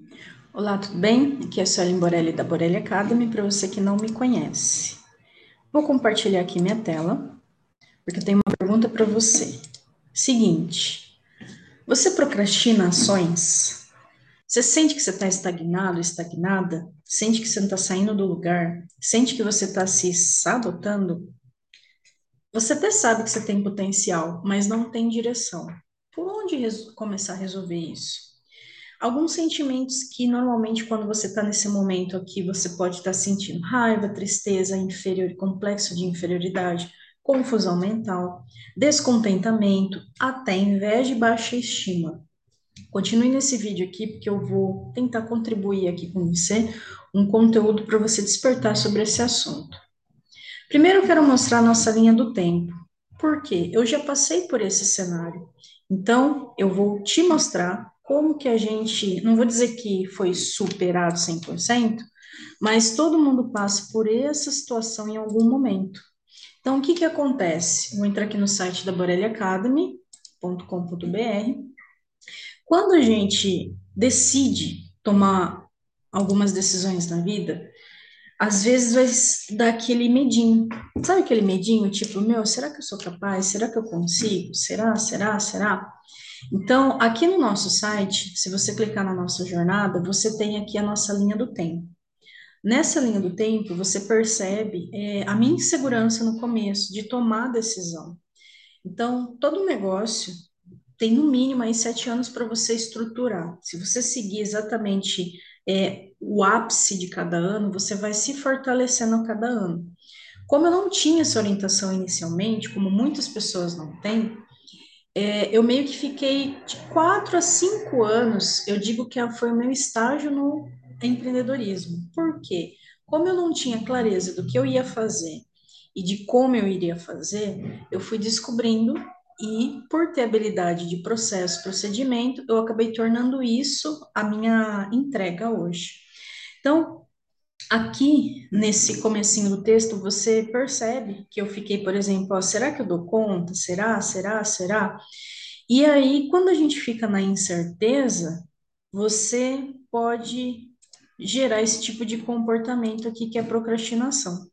Olá, tudo bem? Aqui é a Suelen Borelli da Borelli Academy, para você que não me conhece. Vou compartilhar aqui minha tela, porque eu tenho uma pergunta para você. Seguinte, você procrastina ações? Você sente que você está estagnado, estagnada? Sente que você não está saindo do lugar? Sente que você está se sabotando? Você até sabe que você tem potencial, mas não tem direção. Por onde começar a resolver isso? Alguns sentimentos que normalmente quando você está nesse momento aqui, você pode estar sentindo raiva, tristeza, complexo de inferioridade, confusão mental, descontentamento, até inveja e baixa estima. Continue nesse vídeo aqui porque eu vou tentar contribuir aqui com você um conteúdo para você despertar sobre esse assunto. Primeiro eu quero mostrar a nossa linha do tempo. Por quê? Eu já passei por esse cenário. Então, eu vou te mostrar como que a gente, não vou dizer que foi superado 100%, mas todo mundo passa por essa situação em algum momento. Então, o que que acontece? Vou entrar aqui no site da boreliacademy.com.br. Quando a gente decide tomar algumas decisões na vida, às vezes vai dar aquele medinho. Sabe aquele medinho, tipo, meu, será que eu sou capaz? Será que eu consigo? Será? Então, aqui no nosso site, se você clicar na nossa jornada, você tem aqui a nossa linha do tempo. Nessa linha do tempo, você percebe a minha insegurança no começo de tomar a decisão. Então, todo negócio tem no mínimo aí 7 anos para você estruturar. Se você seguir exatamente o ápice de cada ano, você vai se fortalecendo a cada ano. Como eu não tinha essa orientação inicialmente, como muitas pessoas não têm, eu meio que fiquei de 4 a 5 anos, eu digo que foi o meu estágio no empreendedorismo. Por quê? Como eu não tinha clareza do que eu ia fazer e de como eu iria fazer, eu fui descobrindo e, por ter habilidade de processo, procedimento, eu acabei tornando isso a minha entrega hoje. Então, aqui nesse comecinho do texto, você percebe que eu fiquei, por exemplo, ó, será que eu dou conta? Será? E aí, quando a gente fica na incerteza, você pode gerar esse tipo de comportamento aqui que é a procrastinação.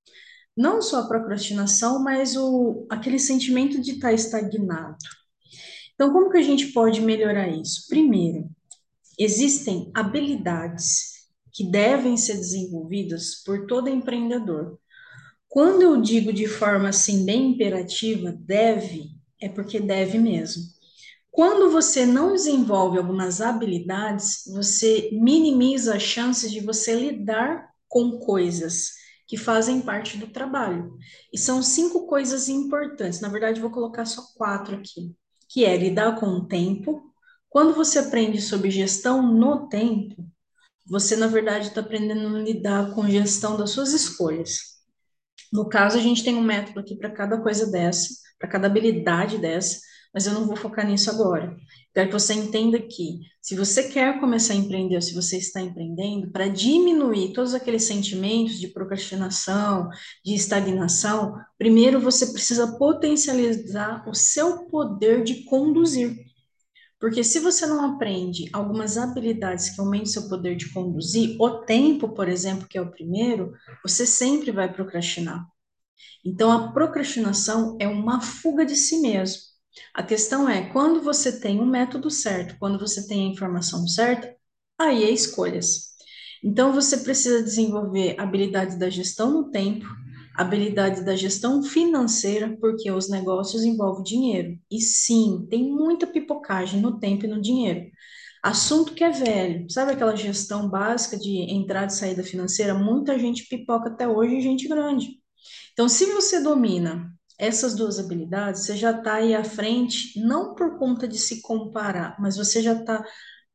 Não só a procrastinação, mas aquele sentimento de estar estagnado. Então, como que a gente pode melhorar isso? Primeiro, existem habilidades que devem ser desenvolvidas por todo empreendedor. Quando eu digo de forma assim bem imperativa, deve, é porque deve mesmo. Quando você não desenvolve algumas habilidades, você minimiza as chances de você lidar com coisas que fazem parte do trabalho. E são 5 coisas importantes. Na verdade, vou colocar só 4 aqui, que é lidar com o tempo. Quando você aprende sobre gestão no tempo, você, na verdade, está aprendendo a lidar com gestão das suas escolhas. No caso, a gente tem um método aqui para cada coisa dessa, para cada habilidade dessa, mas eu não vou focar nisso agora. Quero que você entenda que, se você quer começar a empreender, ou se você está empreendendo, para diminuir todos aqueles sentimentos de procrastinação, de estagnação, primeiro você precisa potencializar o seu poder de conduzir. Porque se você não aprende algumas habilidades que aumentem seu poder de conduzir, o tempo, por exemplo, que é o primeiro, você sempre vai procrastinar. Então, a procrastinação é uma fuga de si mesmo. A questão é, quando você tem o método certo, quando você tem a informação certa, aí é escolhas. Então, você precisa desenvolver habilidades da gestão no tempo, habilidades da gestão financeira, porque os negócios envolvem dinheiro. E sim, tem muita pipocagem no tempo e no dinheiro. Assunto que é velho, sabe aquela gestão básica de entrada e saída financeira? Muita gente pipoca até hoje, gente grande. Então, se você domina essas duas habilidades, você já está aí à frente, não por conta de se comparar, mas você já está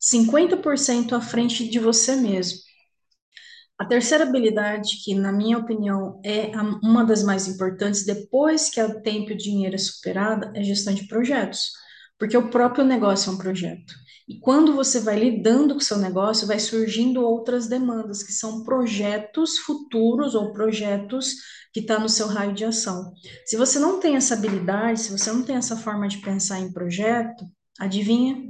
50% à frente de você mesmo. A terceira habilidade, que na minha opinião é uma das mais importantes, depois que o tempo e o dinheiro é superada, é gestão de projetos, porque o próprio negócio é um projeto. E quando você vai lidando com o seu negócio, vai surgindo outras demandas, que são projetos futuros ou projetos que estão no seu raio de ação. Se você não tem essa habilidade, se você não tem essa forma de pensar em projeto, adivinha?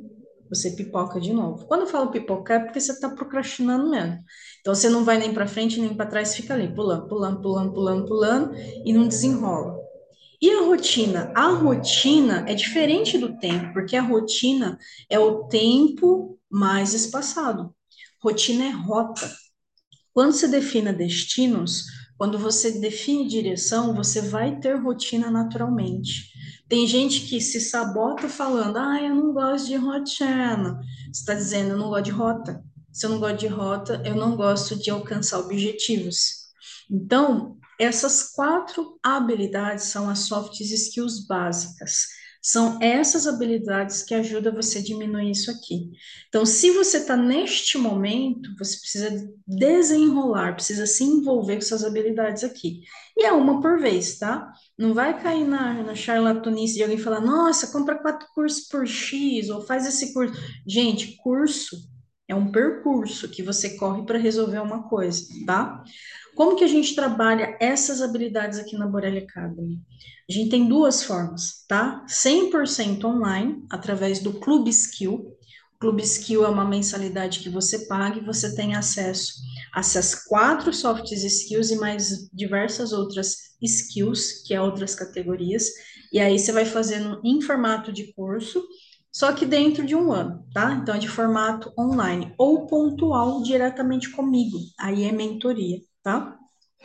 você pipoca de novo. Quando eu falo pipocar, é porque você está procrastinando mesmo. Então, você não vai nem para frente nem para trás, fica ali, pulando, pulando, pulando, pulando, pulando, e não desenrola. E a rotina? A rotina é diferente do tempo, porque a rotina é o tempo mais espaçado. Rotina é rota. Quando você define destinos, quando você define direção, você vai ter rotina naturalmente. Tem gente que se sabota falando, eu não gosto de rotina. Você está dizendo, eu não gosto de rota. Se eu não gosto de rota, eu não gosto de alcançar objetivos. Então, essas quatro habilidades são as soft skills básicas. São essas habilidades que ajudam você a diminuir isso aqui. Então, se você está neste momento, você precisa desenrolar, precisa se envolver com suas habilidades aqui. E é uma por vez, tá? Não vai cair na charlatanice de alguém falar, nossa, compra 4 cursos por X, ou faz esse curso. Gente, curso é um percurso que você corre para resolver uma coisa, tá? Como que a gente trabalha essas habilidades aqui na Borelli Academy? A gente tem duas formas, tá? 100% online, através do Clube Skill. O Clube Skill é uma mensalidade que você paga e você tem acesso a essas 4 soft skills e mais diversas outras skills, que é outras categorias. E aí você vai fazendo em formato de curso, só que dentro de um ano, tá? Então é de formato online ou pontual diretamente comigo. Aí é mentoria, tá?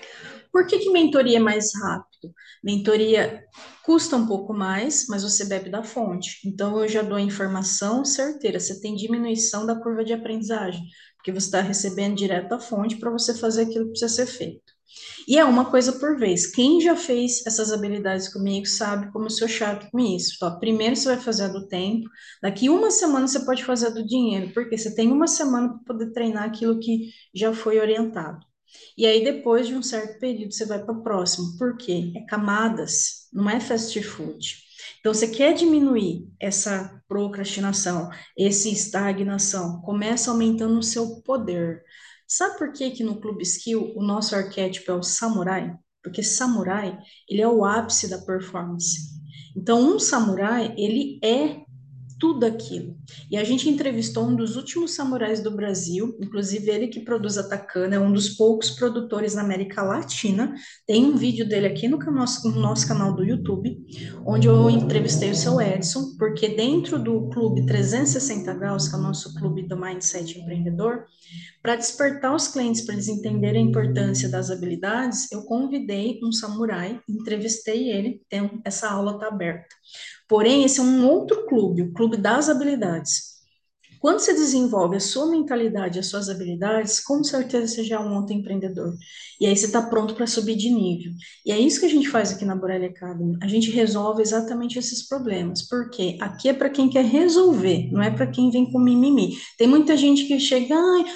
Por que que mentoria é mais rápido? Mentoria custa um pouco mais, mas você bebe da fonte. Então, eu já dou a informação certeira. Você tem diminuição da curva de aprendizagem, porque você está recebendo direto da fonte para você fazer aquilo que precisa ser feito. E é uma coisa por vez. Quem já fez essas habilidades comigo sabe como eu sou chato com isso. Então, primeiro você vai fazer a do tempo, daqui uma semana você pode fazer a do dinheiro, porque você tem uma semana para poder treinar aquilo que já foi orientado. E aí, depois de um certo período, você vai para o próximo. Por quê? É camadas, não é fast food. Então, você quer diminuir essa procrastinação, essa estagnação, começa aumentando o seu poder. Sabe por que que no Clube Skill o nosso arquétipo é o samurai? Porque samurai, ele é o ápice da performance. Então, um samurai, ele é tudo aquilo. E a gente entrevistou um dos últimos samurais do Brasil, inclusive ele que produz a Takana, é um dos poucos produtores na América Latina. Tem um vídeo dele aqui no nosso canal do YouTube, onde eu entrevistei o seu Edson, porque dentro do Clube 360 Graus, que é o nosso clube do Mindset Empreendedor, para despertar os clientes, para eles entenderem a importância das habilidades, eu convidei um samurai, entrevistei ele, essa aula está aberta. Porém, esse é um outro clube, o clube das habilidades. Quando você desenvolve a sua mentalidade, as suas habilidades, com certeza você já é um outro empreendedor. E aí você está pronto para subir de nível. E é isso que a gente faz aqui na Borelli Academy. A gente resolve exatamente esses problemas. Porque aqui é para quem quer resolver, não é para quem vem com mimimi. Tem muita gente que chega,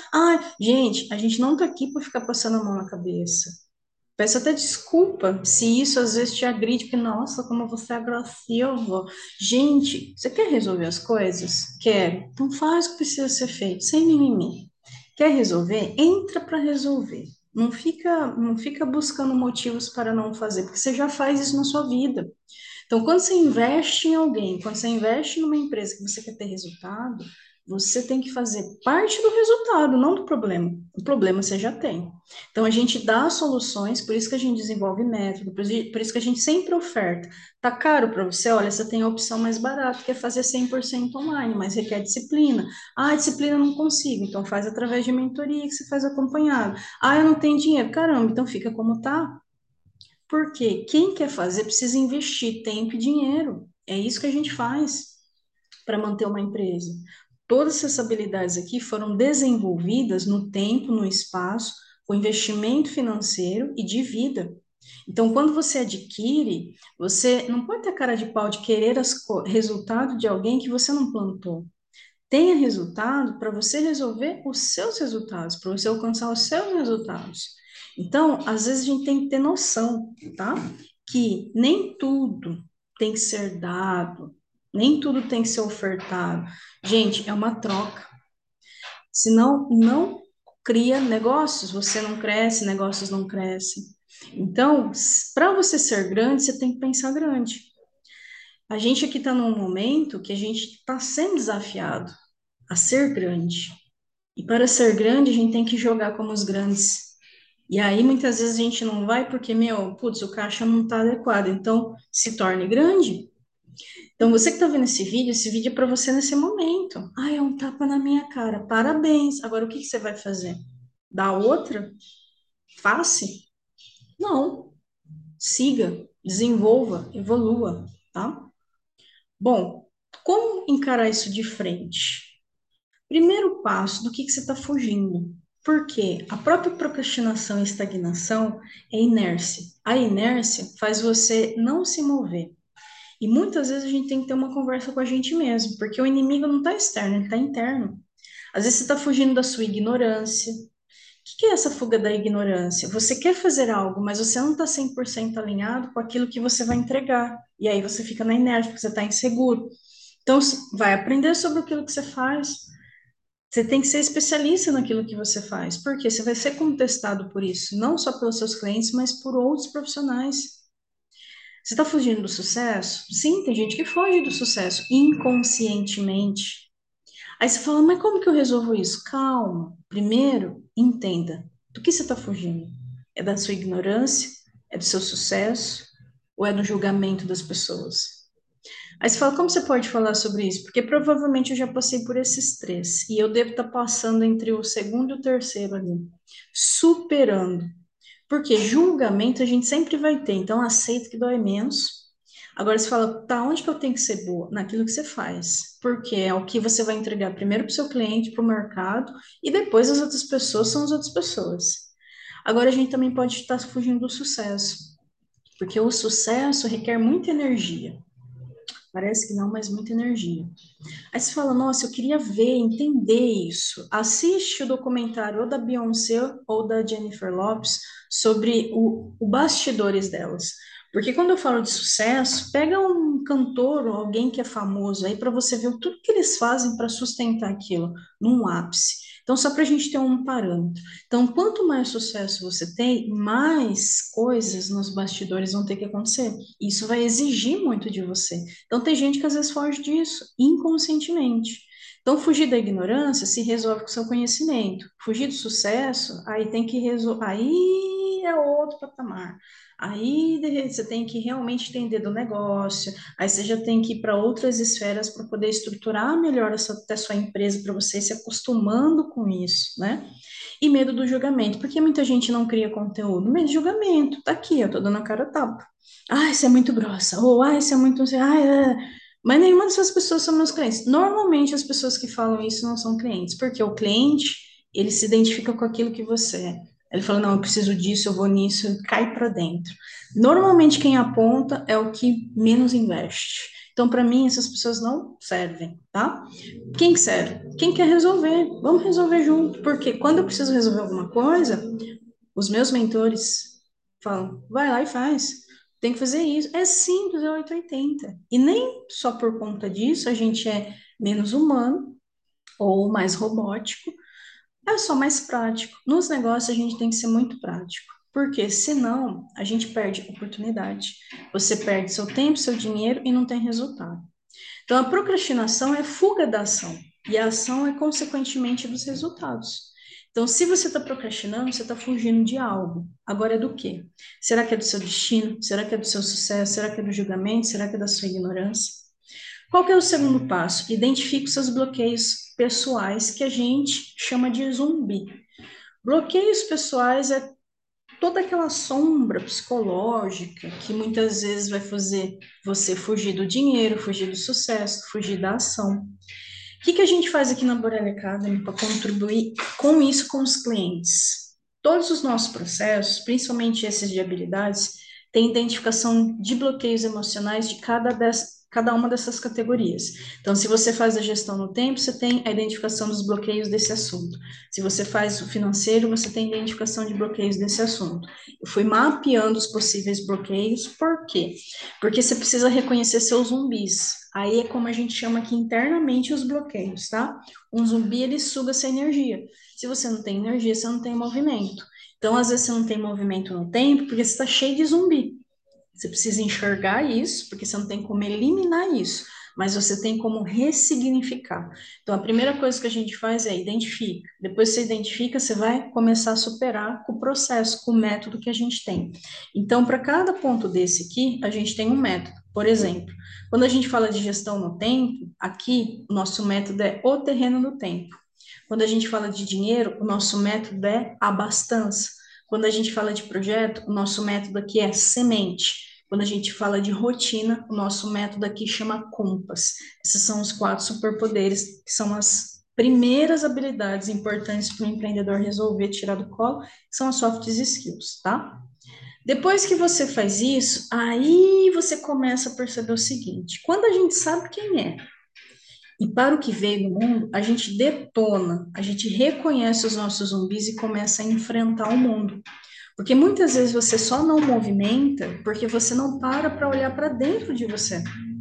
gente, a gente não está aqui para ficar passando a mão na cabeça. Peço até desculpa se isso às vezes te agride, porque, nossa, como você é agressivo. Gente, você quer resolver as coisas? Quero. Então faz o que precisa ser feito, sem mimimi. Quer resolver? Entra para resolver. Não fica buscando motivos para não fazer, porque você já faz isso na sua vida. Então, quando você investe em alguém, quando você investe numa empresa que você quer ter resultado, você tem que fazer parte do resultado, não do problema. O problema você já tem. Então, a gente dá soluções, por isso que a gente desenvolve método, por isso que a gente sempre oferta. Tá caro para você? Olha, você tem a opção mais barata, que é fazer 100% online, mas requer disciplina. Disciplina eu não consigo, então faz através de mentoria que você faz acompanhado. Eu não tenho dinheiro. Caramba, então fica como tá. Porque quem quer fazer precisa investir tempo e dinheiro. É isso que a gente faz para manter uma empresa. Todas essas habilidades aqui foram desenvolvidas no tempo, no espaço, com investimento financeiro e de vida. Então, quando você adquire, você não pode ter cara de pau de querer resultado de alguém que você não plantou. Tenha resultado para você resolver os seus resultados, para você alcançar os seus resultados. Então, às vezes a gente tem que ter noção, tá? Que nem tudo tem que ser dado, nem tudo tem que ser ofertado. Gente, é uma troca. Senão, não cria negócios, você não cresce, negócios não crescem. Então, para você ser grande, você tem que pensar grande. A gente aqui está num momento que a gente está sendo desafiado. a ser grande. E para ser grande, a gente tem que jogar como os grandes. E aí, muitas vezes, a gente não vai porque, meu, putz, o caixa não está adequado. Então, se torne grande. Então, você que está vendo esse vídeo é para você nesse momento. Ah, é um tapa na minha cara. Parabéns. Agora, o que que você vai fazer? Dar outra face? Não. Siga, desenvolva, evolua, tá? Bom, como encarar isso de frente? Primeiro passo, do que você está fugindo? Porque a própria procrastinação e estagnação é inércia. A inércia faz você não se mover. E muitas vezes a gente tem que ter uma conversa com a gente mesmo, porque o inimigo não está externo, ele está interno. Às vezes você está fugindo da sua ignorância. O que é essa fuga da ignorância? Você quer fazer algo, mas você não está 100% alinhado com aquilo que você vai entregar. E aí você fica na inércia, porque você está inseguro. Então, vai aprender sobre aquilo que você faz. Você tem que ser especialista naquilo que você faz, porque você vai ser contestado por isso, não só pelos seus clientes, mas por outros profissionais. Você está fugindo do sucesso? Sim, tem gente que foge do sucesso inconscientemente. Aí você fala, mas como que eu resolvo isso? Calma. Primeiro, entenda do que você está fugindo. É da sua ignorância? É do seu sucesso? Ou é do julgamento das pessoas? Aí você fala, como você pode falar sobre isso? Porque provavelmente eu já passei por esses três. E eu devo estar passando entre o segundo e o terceiro ali. Superando. Porque julgamento a gente sempre vai ter. Então aceita que dói menos. Agora você fala, tá, onde que eu tenho que ser boa? Naquilo que você faz. Porque é o que você vai entregar primeiro para o seu cliente, para o mercado, e depois as outras pessoas são as outras pessoas. Agora a gente também pode estar fugindo do sucesso. Porque o sucesso requer muita energia. Parece que não, mas muita energia. Aí você fala, nossa, eu queria ver, entender isso. Assiste o documentário ou da Beyoncé ou da Jennifer Lopez sobre o bastidores delas. Porque quando eu falo de sucesso, pega um cantor ou alguém que é famoso aí para você ver tudo que eles fazem para sustentar aquilo num ápice. Então, só para a gente ter um parâmetro. Então, quanto mais sucesso você tem, mais coisas nos bastidores vão ter que acontecer. Isso vai exigir muito de você. Então, tem gente que às vezes foge disso, inconscientemente. Então, fugir da ignorância se resolve com o seu conhecimento. Fugir do sucesso, aí tem que resolver. Aí é outro patamar. Aí você tem que realmente entender do negócio. Aí você já tem que ir para outras esferas para poder estruturar melhor até sua empresa, para você ir se acostumando com isso, né? E medo do julgamento. Por que muita gente não cria conteúdo? Medo de julgamento. Tá aqui, eu tô dando a cara a tapa. Ah, isso é muito grossa. Ou, ah, isso é muito. Ah, é. Mas nenhuma dessas pessoas são meus clientes. Normalmente as pessoas que falam isso não são clientes, porque o cliente, ele se identifica com aquilo que você é. Ele fala, não, eu preciso disso, eu vou nisso, cai para dentro. Normalmente quem aponta é o que menos investe. Então, para mim, essas pessoas não servem, tá? Quem que serve? Quem quer resolver? Vamos resolver junto. Porque quando eu preciso resolver alguma coisa, os meus mentores falam, vai lá e faz. Tem que fazer isso. É simples, é 880. E nem só por conta disso a gente é menos humano ou mais robótico, é só mais prático. Nos negócios a gente tem que ser muito prático. Porque senão a gente perde oportunidade. Você perde seu tempo, seu dinheiro e não tem resultado. Então, a procrastinação é fuga da ação, e a ação é consequentemente dos resultados. Então, se você está procrastinando, você está fugindo de algo. Agora é do quê? Será que é do seu destino? Será que é do seu sucesso? Será que é do julgamento? Será que é da sua ignorância? Qual que é o segundo passo? Identifique os seus bloqueios pessoais, que a gente chama de zumbi. Bloqueios pessoais é toda aquela sombra psicológica que muitas vezes vai fazer você fugir do dinheiro, fugir do sucesso, fugir da ação. O que que a gente faz aqui na Borelli Academy para contribuir com isso com os clientes? Todos os nossos processos, principalmente esses de habilidades, têm identificação de bloqueios emocionais de cada uma dessas categorias. Então, se você faz a gestão no tempo, você tem a identificação dos bloqueios desse assunto. Se você faz o financeiro, você tem a identificação de bloqueios desse assunto. Eu fui mapeando os possíveis bloqueios, por quê? Porque você precisa reconhecer seus zumbis. Aí é como a gente chama aqui internamente os bloqueios, tá? Um zumbi, ele suga essa energia. Se você não tem energia, você não tem movimento. Então, às vezes, você não tem movimento no tempo porque você está cheio de zumbi. Você precisa enxergar isso, porque você não tem como eliminar isso. mas você tem como ressignificar. Então, a primeira coisa que a gente faz é identifica. Depois que você identifica, você vai começar a superar com o processo, com o método que a gente tem. Então, para cada ponto desse aqui, a gente tem um método. Por exemplo, quando a gente fala de gestão no tempo, aqui o nosso método é o terreno no tempo. Quando a gente fala de dinheiro, o nosso método é abastança. Quando a gente fala de projeto, o nosso método aqui é semente. Quando a gente fala de rotina, o nosso método aqui chama Compass. Esses são os 4 superpoderes, que são as primeiras habilidades importantes para o empreendedor resolver tirar do colo, que são as soft skills, tá? Depois que você faz isso, aí você começa a perceber o seguinte: quando a gente sabe quem é e para o que veio no mundo, a gente detona, a gente reconhece os nossos zumbis e começa a enfrentar o mundo. Porque muitas vezes você só não movimenta porque você não para olhar para dentro de você.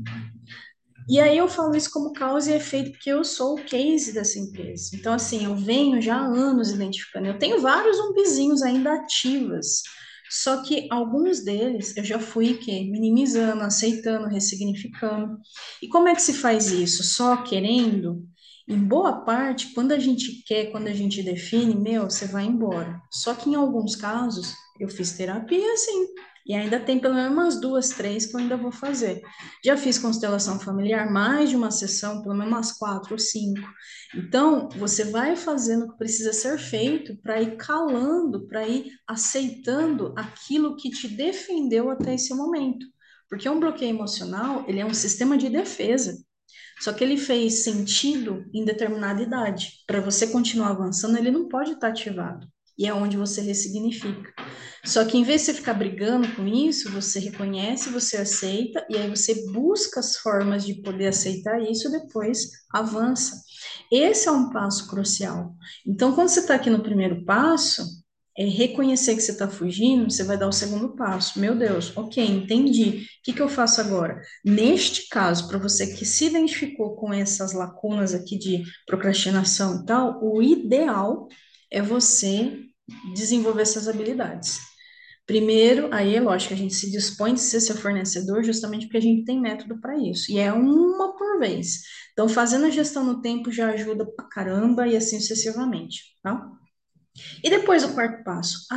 E aí eu falo isso como causa e efeito porque eu sou o case dessa empresa. Então, assim, eu venho já há anos identificando. Eu tenho vários zumbizinhos ainda ativas. Só que alguns deles eu já fui que minimizando, aceitando, ressignificando. E como é que se faz isso? Só querendo? Em boa parte, quando a gente quer, quando a gente define, meu, você vai embora. Só que em alguns casos, eu fiz terapia, assim. E ainda tem pelo menos umas 2, 3 que eu ainda vou fazer. Já fiz constelação familiar, mais de uma sessão, pelo menos umas 4 ou 5. Então, você vai fazendo o que precisa ser feito para ir calando, para ir aceitando aquilo que te defendeu até esse momento. Porque um bloqueio emocional, ele é um sistema de defesa. Só que ele fez sentido em determinada idade. Para você continuar avançando, ele não pode estar ativado. E é onde você ressignifica. Só que em vez de você ficar brigando com isso, você reconhece, você aceita, e aí você busca as formas de poder aceitar isso e depois avança. Esse é um passo crucial. Então, quando você está aqui no primeiro passo, é reconhecer que você está fugindo, você vai dar o segundo passo. Meu Deus, ok, entendi. O que que eu faço agora? Neste caso, para você que se identificou com essas lacunas aqui de procrastinação e tal, o ideal é você desenvolver essas habilidades. Primeiro, aí é lógico, a gente se dispõe de ser seu fornecedor justamente porque a gente tem método para isso, e é uma por vez. Então, fazendo a gestão no tempo já ajuda pra caramba e assim sucessivamente, tá? E depois o quarto passo.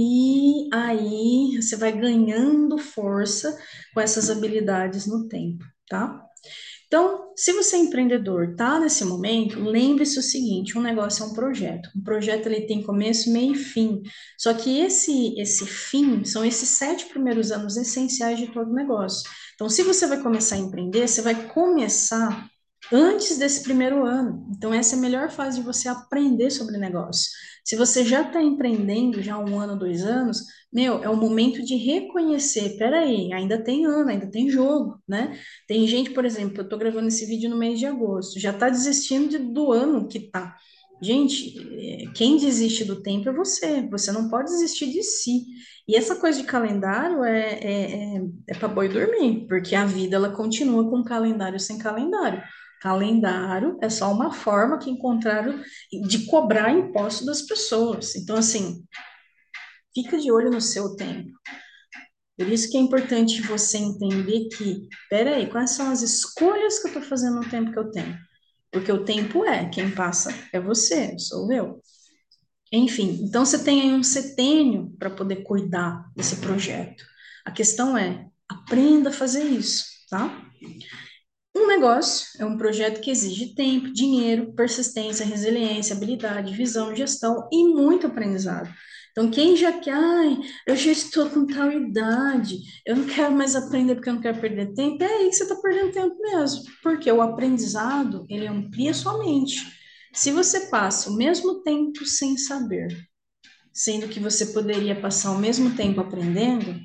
Aí você vai ganhando força com essas habilidades no tempo, tá? Então, se você é empreendedor, tá nesse momento, lembre-se o seguinte, um negócio é um projeto. Um projeto ele tem começo, meio e fim. Só que esse fim são esses 7 primeiros anos essenciais de todo negócio. Então, se você vai começar a empreender, você vai começar antes desse primeiro ano. Então, essa é a melhor fase de você aprender sobre negócio. Se você já está empreendendo já há 1 ano, 2 anos, meu, é o momento de reconhecer, peraí, ainda tem ano, ainda tem jogo, né? Tem gente, por exemplo, eu estou gravando esse vídeo no mês de agosto, já está desistindo do ano que tá. Gente, quem desiste do tempo é você, você não pode desistir de si. E essa coisa de calendário é para boi dormir, porque a vida ela continua com calendário sem calendário. Calendário é só uma forma que encontraram de cobrar imposto das pessoas. Então, assim, fica de olho no seu tempo. Por isso que é importante você entender que, peraí, quais são as escolhas que eu estou fazendo no tempo que eu tenho? Porque o tempo quem passa é você, sou eu. Enfim, então você tem aí um setênio para poder cuidar desse projeto. A questão é, aprenda a fazer isso, tá? Um negócio é um projeto que exige tempo, dinheiro, persistência, resiliência, habilidade, visão, gestão e muito aprendizado. Então, quem já quer, ai, eu já estou com tal idade, eu não quero mais aprender porque eu não quero perder tempo, é aí que você está perdendo tempo mesmo, porque o aprendizado, ele amplia sua mente. Se você passa o mesmo tempo sem saber, sendo que você poderia passar o mesmo tempo aprendendo,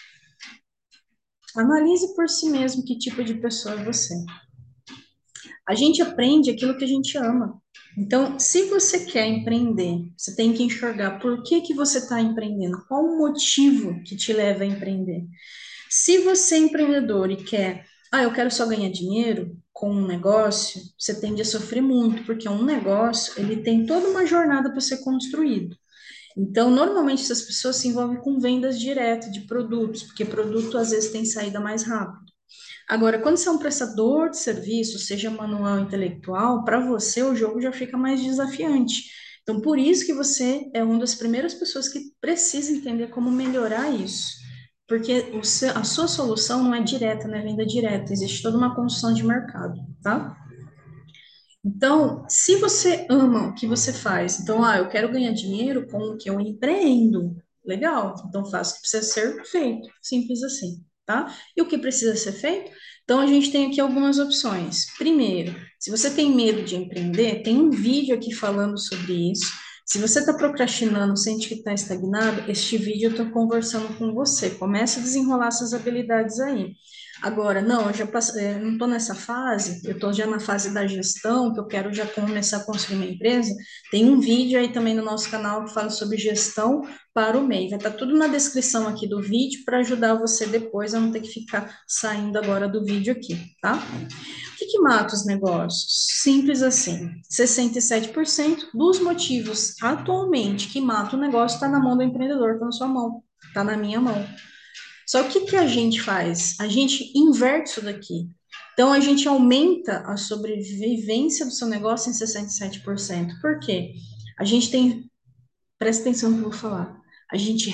analise por si mesmo que tipo de pessoa é você. A gente aprende aquilo que a gente ama. Então, se você quer empreender, você tem que enxergar por que você está empreendendo, qual o motivo que te leva a empreender. Se você é empreendedor e quer, eu quero só ganhar dinheiro com um negócio, você tende a sofrer muito, porque um negócio, ele tem toda uma jornada para ser construído. Então, normalmente essas pessoas se envolvem com vendas diretas de produtos, porque produto às vezes tem saída mais rápida. Agora, quando você é um prestador de serviço, seja manual ou intelectual, para você o jogo já fica mais desafiante. Então, por isso que você é uma das primeiras pessoas que precisa entender como melhorar isso. Porque a sua solução não é direta, não é venda direta, existe toda uma construção de mercado, tá? Então, se você ama o que você faz, então, eu quero ganhar dinheiro com o que eu empreendo. Legal, então faça o que precisa ser feito. Simples assim, tá? E o que precisa ser feito? Então, a gente tem aqui algumas opções. Primeiro, se você tem medo de empreender, tem um vídeo aqui falando sobre isso. Se você está procrastinando, sente que está estagnado, este vídeo eu estou conversando com você. Comece a desenrolar essas habilidades aí. Agora, não, eu já passei, não estou nessa fase, eu estou já na fase da gestão, que eu quero já começar a construir uma empresa. Tem um vídeo aí também no nosso canal que fala sobre gestão para o MEI. Vai estar tudo na descrição aqui do vídeo para ajudar você depois a não ter que ficar saindo agora do vídeo aqui, tá? O que que mata os negócios? Simples assim. 67% dos motivos atualmente que mata o negócio está na mão do empreendedor, está na sua mão, está na minha mão. Só que o que a gente faz? A gente inverte isso daqui. Então, a gente aumenta a sobrevivência do seu negócio em 67%. Por quê? A gente tem, presta atenção no que eu vou falar, a gente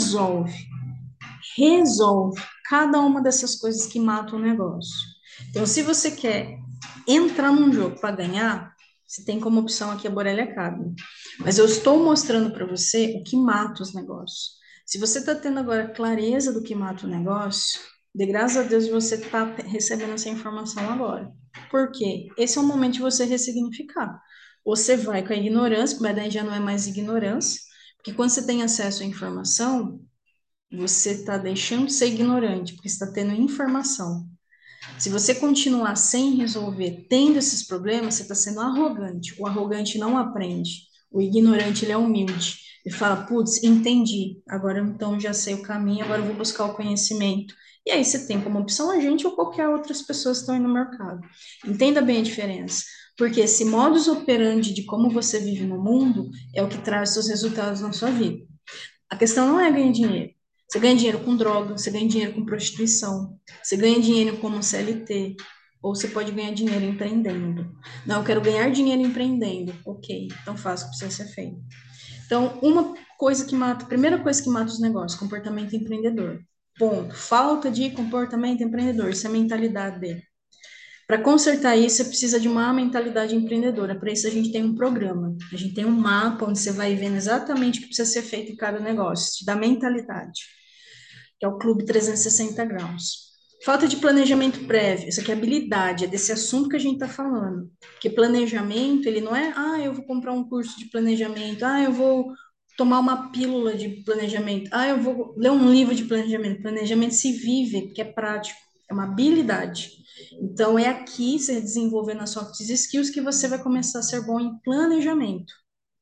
resolve cada uma dessas coisas que matam o negócio. Então, se você quer entrar num jogo para ganhar, você tem como opção aqui a Borelli Academy. Mas eu estou mostrando para você o que mata os negócios. Se você está tendo agora clareza do que mata o negócio, de graças a Deus você está recebendo essa informação agora. Por quê? Esse é o momento de você ressignificar. Você vai com a ignorância, mas daí já não é mais ignorância, porque quando você tem acesso à informação, você está deixando de ser ignorante, porque está tendo informação. Se você continuar sem resolver, tendo esses problemas, você está sendo arrogante. O arrogante não aprende. O ignorante, ele é humilde. Ele fala, putz, entendi. Agora então já sei o caminho, agora eu vou buscar o conhecimento. E aí você tem como opção a gente ou qualquer outras pessoas que estão aí no mercado. Entenda bem a diferença. Porque esse modus operandi de como você vive no mundo é o que traz seus resultados na sua vida. A questão não é ganhar dinheiro. Você ganha dinheiro com droga, você ganha dinheiro com prostituição, você ganha dinheiro como CLT, ou você pode ganhar dinheiro empreendendo. Não, eu quero ganhar dinheiro empreendendo. Ok, então faça o que precisa ser feito. Então, uma coisa que mata, a primeira coisa que mata os negócios, comportamento empreendedor. Ponto. Falta de comportamento empreendedor, isso é a mentalidade dele. Para consertar isso, você precisa de uma mentalidade empreendedora. Para isso, a gente tem um programa, a gente tem um mapa onde você vai vendo exatamente o que precisa ser feito em cada negócio, te dá mentalidade, que é o Clube 360 Graus. Falta de planejamento prévio, isso aqui é habilidade, é desse assunto que a gente está falando. Porque planejamento, ele não é, eu vou comprar um curso de planejamento, eu vou tomar uma pílula de planejamento, eu vou ler um livro de planejamento. Planejamento se vive, porque é prático, é uma habilidade. Então, é aqui, você desenvolvendo as soft skills, que você vai começar a ser bom em planejamento.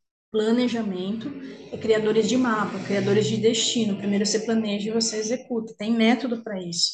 Planejamento é criadores de mapa, criadores de destino. Primeiro você planeja e você executa. Tem método para isso.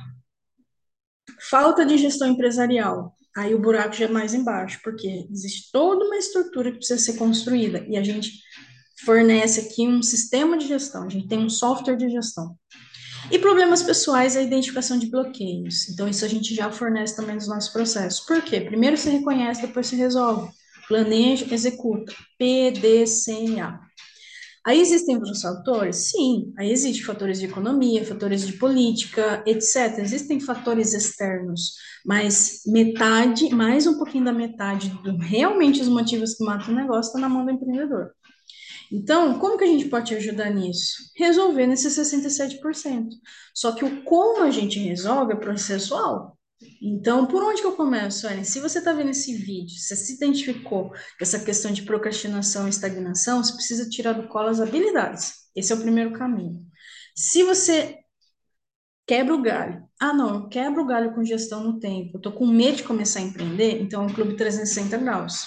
Falta de gestão empresarial. Aí o buraco já é mais embaixo, porque existe toda uma estrutura que precisa ser construída e a gente fornece aqui um sistema de gestão, a gente tem um software de gestão. E problemas pessoais é a identificação de bloqueios. Então, isso a gente já fornece também nos nossos processos. Por quê? Primeiro você reconhece, depois você resolve. Planeja, executa. PDCA. Aí existem outros fatores? Sim, aí existem fatores de economia, fatores de política, etc. Existem fatores externos, mas metade, mais um pouquinho da metade do realmente os motivos que matam o negócio está na mão do empreendedor. Então, como que a gente pode te ajudar nisso? Resolver nesses 67%. Só que o como a gente resolve é processual. Então, por onde que eu começo, Ellen? Se você está vendo esse vídeo, você se identificou com essa questão de procrastinação e estagnação, você precisa tirar do colo as habilidades. Esse é o primeiro caminho. Se você quebra o galho. Não, eu quebro o galho com gestão no tempo. Eu tô com medo de começar a empreender, então é um clube 360 graus.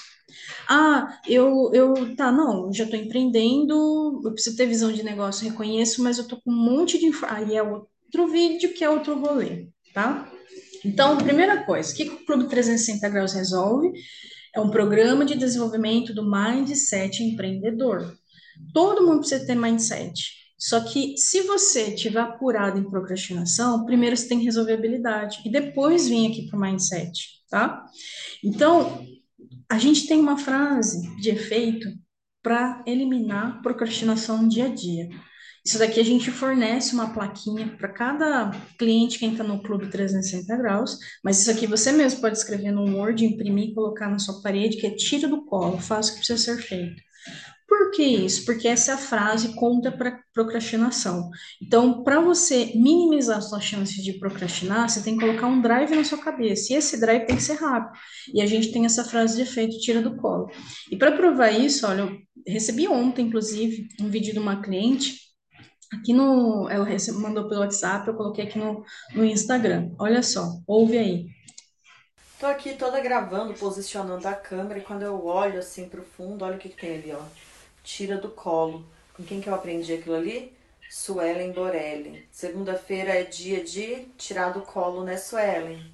Tá, não, eu já estou empreendendo, eu preciso ter visão de negócio, reconheço, mas eu tô com um monte de. Aí é outro vídeo que é outro rolê, tá? Então, primeira coisa, o que o Clube 360 Graus resolve? É um programa de desenvolvimento do mindset empreendedor. Todo mundo precisa ter mindset. Só que se você estiver apurado em procrastinação, primeiro você tem que resolver a habilidade e depois vir aqui para o mindset, tá? Então, a gente tem uma frase de efeito para eliminar procrastinação no dia a dia. Isso daqui a gente fornece uma plaquinha para cada cliente que entra no Clube 360 Graus, mas isso aqui você mesmo pode escrever no Word, imprimir e colocar na sua parede, que é tira do colo, faça o que precisa ser feito. Por que isso? Porque essa é a frase contra para procrastinação. Então, para você minimizar suas chances de procrastinar, você tem que colocar um drive na sua cabeça. E esse drive tem que ser rápido. E a gente tem essa frase de efeito, tira do colo. E para provar isso, olha, eu recebi ontem, inclusive, um vídeo de uma cliente. Aqui no, mandou pelo WhatsApp, eu coloquei aqui no Instagram. Olha só, ouve aí. Tô aqui toda gravando, posicionando a câmera e quando eu olho assim pro fundo, olha o que que tem ali, ó. Tira do colo. Com quem que eu aprendi aquilo ali? Suelen Borelli. Segunda-feira é dia de tirar do colo, né, Suelen?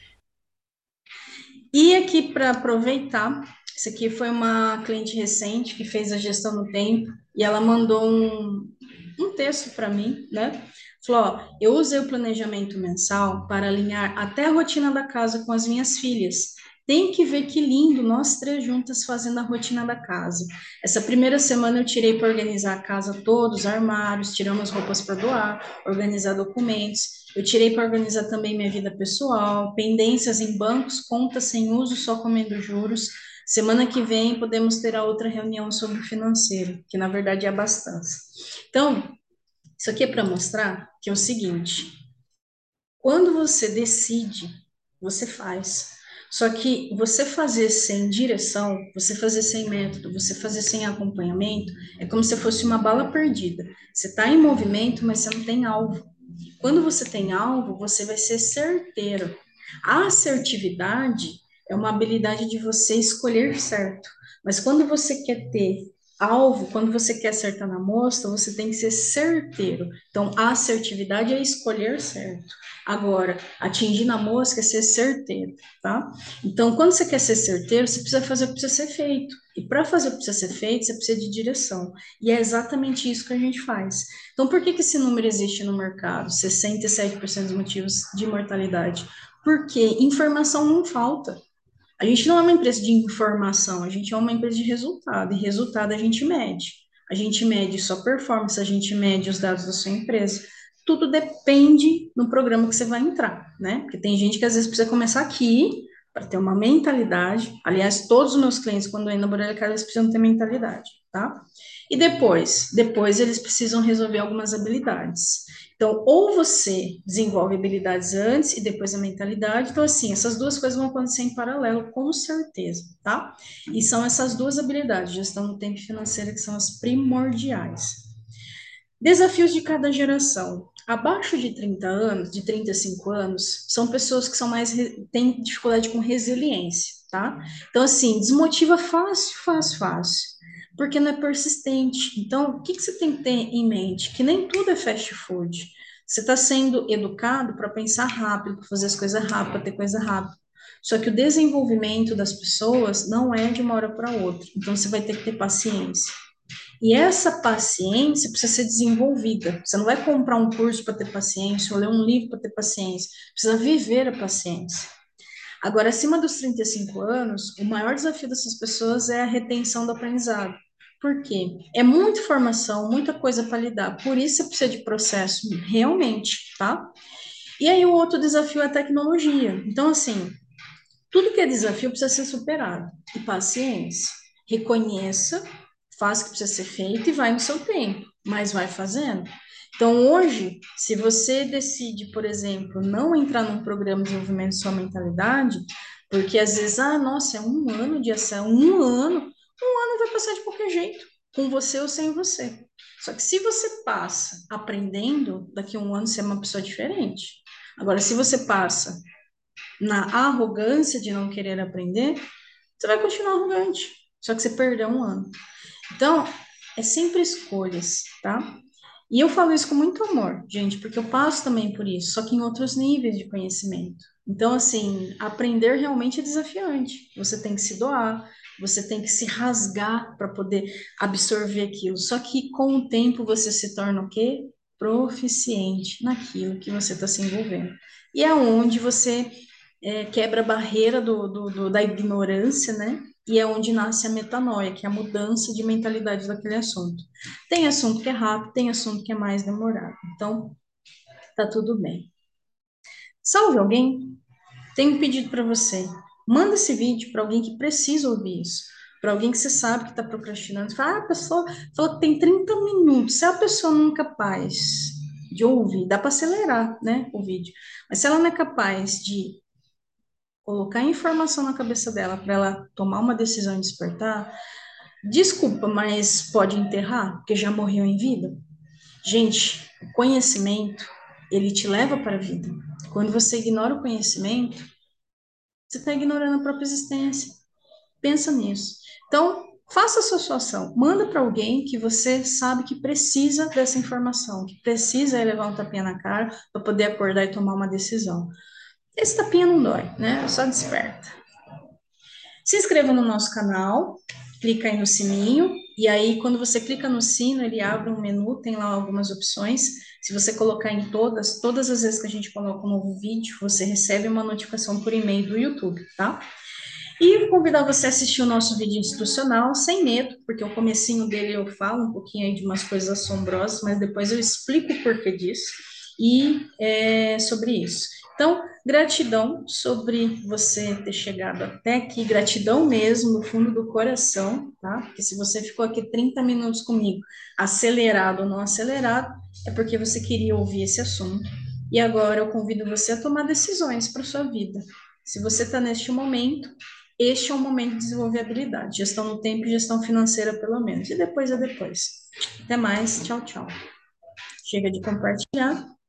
E aqui para aproveitar, isso aqui foi uma cliente recente que fez a gestão do tempo e ela mandou um texto para mim, né? Falou, ó, eu usei o planejamento mensal para alinhar até a rotina da casa com as minhas filhas. Tem que ver que lindo, nós três juntas fazendo a rotina da casa. Essa primeira semana eu tirei para organizar a casa toda, os armários, tiramos roupas para doar, organizar documentos. Eu tirei para organizar também minha vida pessoal, pendências em bancos, contas sem uso, só comendo juros. Semana que vem podemos ter a outra reunião sobre o financeiro, que na verdade é a abastança. Então, isso aqui é para mostrar que é o seguinte: quando você decide, você faz. Só que você fazer sem direção, você fazer sem método, você fazer sem acompanhamento, é como se fosse uma bala perdida. Você está em movimento, mas você não tem alvo. Quando você tem alvo, você vai ser certeiro. A assertividade é uma habilidade de você escolher certo. Mas quando você quer ter alvo, quando você quer acertar na mostra, você tem que ser certeiro. Então, a assertividade é escolher certo. Agora, atingir na mosca é ser certeiro, tá? Então, quando você quer ser certeiro, você precisa fazer o que precisa ser feito. E para fazer o que precisa ser feito, você precisa de direção. E é exatamente isso que a gente faz. Então, por que que esse número existe no mercado? 67% dos motivos de mortalidade. Porque informação não falta. A gente não é uma empresa de informação, a gente é uma empresa de resultado. E resultado a gente mede. A gente mede sua performance, a gente mede os dados da sua empresa. Tudo depende do programa que você vai entrar, né? Porque tem gente que às vezes precisa começar aqui para ter uma mentalidade. Aliás, todos os meus clientes, quando entram na Borelli Carlos, eles precisam ter mentalidade, tá? E depois eles precisam resolver algumas habilidades. Então, ou você desenvolve habilidades antes e depois a mentalidade. Então, assim, essas duas coisas vão acontecer em paralelo, com certeza, tá? E são essas duas habilidades, gestão do tempo e financeira, que são as primordiais. Desafios de cada geração. Abaixo de 30 anos, de 35 anos, são pessoas que são mais, têm dificuldade com resiliência, tá? Então, assim, desmotiva fácil, fácil, fácil, porque não é persistente. Então, o que que você tem que ter em mente? Que nem tudo é fast food. Você está sendo educado para pensar rápido, para fazer as coisas rápido, para ter coisa rápida. Só que o desenvolvimento das pessoas não é de uma hora para outra. Então, você vai ter que ter paciência. E essa paciência precisa ser desenvolvida. Você não vai comprar um curso para ter paciência, ou ler um livro para ter paciência. Precisa viver a paciência. Agora, acima dos 35 anos, o maior desafio dessas pessoas é a retenção do aprendizado. Por quê? É muita informação, muita coisa para lidar. Por isso você precisa de processo, realmente, tá? E aí o outro desafio é a tecnologia. Então, assim, tudo que é desafio precisa ser superado. E paciência. Reconheça, faça o que precisa ser feito e vai no seu tempo, mas vai fazendo. Então, hoje, se você decide, por exemplo, não entrar num programa de desenvolvimento de sua mentalidade, porque às vezes, nossa, é um ano de ação, um ano vai passar de qualquer jeito, com você ou sem você. Só que se você passa aprendendo, daqui a um ano você é uma pessoa diferente. Agora, se você passa na arrogância de não querer aprender, você vai continuar arrogante. Só que você perdeu um ano. Então, é sempre escolhas, tá? E eu falo isso com muito amor, gente, porque eu passo também por isso, só que em outros níveis de conhecimento. Então, assim, aprender realmente é desafiante. Você tem que se doar, você tem que se rasgar para poder absorver aquilo. Só que com o tempo você se torna o quê? Proficiente naquilo que você está se envolvendo. E é onde você quebra a barreira da ignorância, né? E é onde nasce a metanoia, que é a mudança de mentalidade daquele assunto. Tem assunto que é rápido, tem assunto que é mais demorado. Então, tá tudo bem. Salve alguém? Tenho um pedido para você. Manda esse vídeo para alguém que precisa ouvir isso. Para alguém que você sabe que está procrastinando. Fala, a pessoa falou que tem 30 minutos. Se a pessoa não é capaz de ouvir, dá para acelerar, né, o vídeo. Mas se ela não é capaz de colocar informação na cabeça dela para ela tomar uma decisão e despertar, desculpa, mas pode enterrar, porque já morreu em vida. Gente, o conhecimento, ele te leva para a vida. Quando você ignora o conhecimento, você está ignorando a própria existência. Pensa nisso. Então, faça a sua ação. Manda para alguém que você sabe que precisa dessa informação, que precisa levar um tapinha na cara para poder acordar e tomar uma decisão. Esse tapinha não dói, né? Só desperta. Se inscreva no nosso canal, clica aí no sininho, e aí quando você clica no sino, ele abre um menu, tem lá algumas opções. Se você colocar em todas as vezes que a gente coloca um novo vídeo, você recebe uma notificação por e-mail do YouTube, tá? E vou convidar você a assistir o nosso vídeo instrucional, sem medo, porque o comecinho dele eu falo um pouquinho aí de umas coisas assombrosas, mas depois eu explico o porquê disso e sobre isso. Então, gratidão sobre você ter chegado até aqui, gratidão mesmo, no fundo do coração, tá? Porque se você ficou aqui 30 minutos comigo, acelerado ou não acelerado, é porque você queria ouvir esse assunto. E agora eu convido você a tomar decisões para sua vida. Se você está neste momento, este é o momento de desenvolver habilidade, gestão no tempo e gestão financeira, pelo menos. E depois é depois. Até mais. Tchau, tchau. Chega de compartilhar.